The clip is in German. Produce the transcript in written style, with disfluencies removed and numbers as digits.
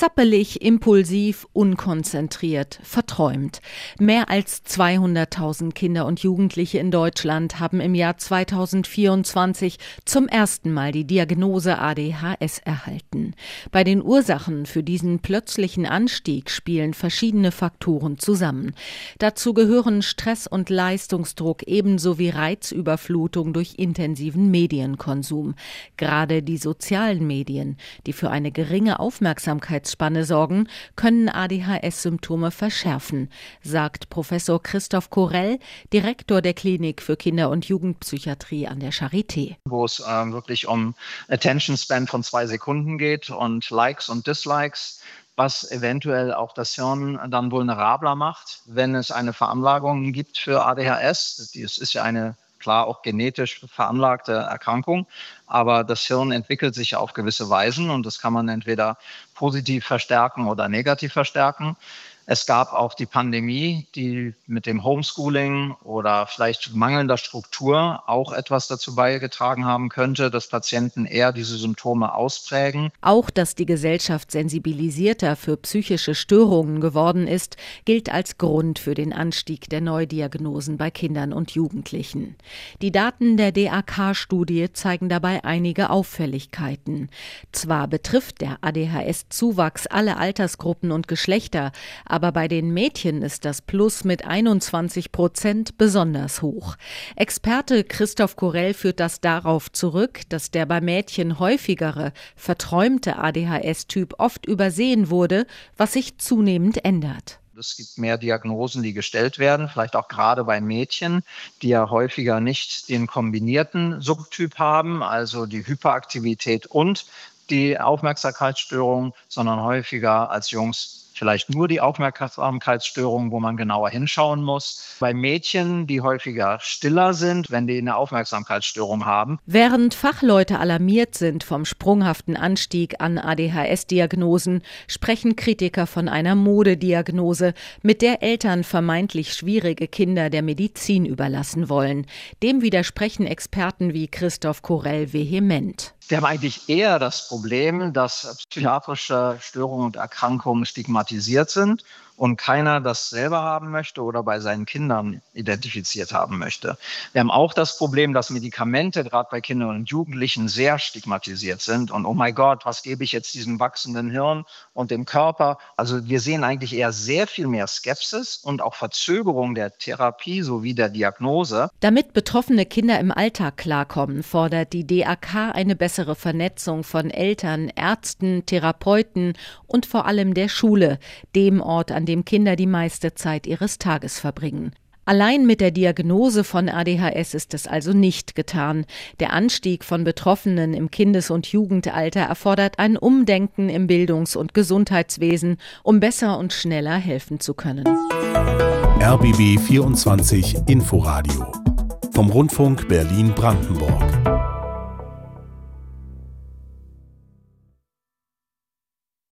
Zappelig, impulsiv, unkonzentriert, verträumt. Mehr als 200.000 Kinder und Jugendliche in Deutschland haben im Jahr 2024 zum ersten Mal die Diagnose ADHS erhalten. Bei den Ursachen für diesen plötzlichen Anstieg spielen verschiedene Faktoren zusammen. Dazu gehören Stress und Leistungsdruck ebenso wie Reizüberflutung durch intensiven Medienkonsum. Gerade die sozialen Medien, die für eine geringe Aufmerksamkeitsspanne sorgen, können ADHS-Symptome verschärfen, sagt Professor Christoph Korell, Direktor der Klinik für Kinder- und Jugendpsychiatrie an der Charité. Wo es wirklich um Attention Span von 2 Sekunden geht und Likes und Dislikes, was eventuell auch das Hirn dann vulnerabler macht, wenn es eine Veranlagung gibt für ADHS. Das ist ja eine klar auch genetisch veranlagte Erkrankung, aber das Hirn entwickelt sich auf gewisse Weisen und das kann man entweder positiv verstärken oder negativ verstärken. Es gab auch die Pandemie, die mit dem Homeschooling oder vielleicht mangelnder Struktur auch etwas dazu beigetragen haben könnte, dass Patienten eher diese Symptome ausprägen. Auch, dass die Gesellschaft sensibilisierter für psychische Störungen geworden ist, gilt als Grund für den Anstieg der Neudiagnosen bei Kindern und Jugendlichen. Die Daten der DAK-Studie zeigen dabei einige Auffälligkeiten. Zwar betrifft der ADHS-Zuwachs alle Altersgruppen und Geschlechter, aber bei den Mädchen ist das Plus mit 21% besonders hoch. Experte Christoph Korell führt das darauf zurück, dass der bei Mädchen häufigere, verträumte ADHS-Typ oft übersehen wurde, was sich zunehmend ändert. Es gibt mehr Diagnosen, die gestellt werden, vielleicht auch gerade bei Mädchen, die ja häufiger nicht den kombinierten Subtyp haben, also die Hyperaktivität und die Aufmerksamkeitsstörung, sondern häufiger als Jungs vielleicht nur die Aufmerksamkeitsstörung, wo man genauer hinschauen muss. Bei Mädchen, die häufiger stiller sind, wenn die eine Aufmerksamkeitsstörung haben. Während Fachleute alarmiert sind vom sprunghaften Anstieg an ADHS-Diagnosen, sprechen Kritiker von einer Modediagnose, mit der Eltern vermeintlich schwierige Kinder der Medizin überlassen wollen. Dem widersprechen Experten wie Christoph Korell vehement. Wir haben eigentlich eher das Problem, dass psychiatrische Störungen und Erkrankungen stigmatisiert sind und keiner das selber haben möchte oder bei seinen Kindern identifiziert haben möchte. Wir haben auch das Problem, dass Medikamente gerade bei Kindern und Jugendlichen sehr stigmatisiert sind und oh mein Gott, was gebe ich jetzt diesem wachsenden Hirn und dem Körper? Also wir sehen eigentlich eher sehr viel mehr Skepsis und auch Verzögerung der Therapie sowie der Diagnose. Damit betroffene Kinder im Alltag klarkommen, fordert die DAK eine bessere Vernetzung von Eltern, Ärzten, Therapeuten und vor allem der Schule, dem Ort, an dem Kinder die meiste Zeit ihres Tages verbringen. Allein mit der Diagnose von ADHS ist es also nicht getan. Der Anstieg von Betroffenen im Kindes- und Jugendalter erfordert ein Umdenken im Bildungs- und Gesundheitswesen, um besser und schneller helfen zu können. RBB 24 Inforadio vom Rundfunk Berlin-Brandenburg.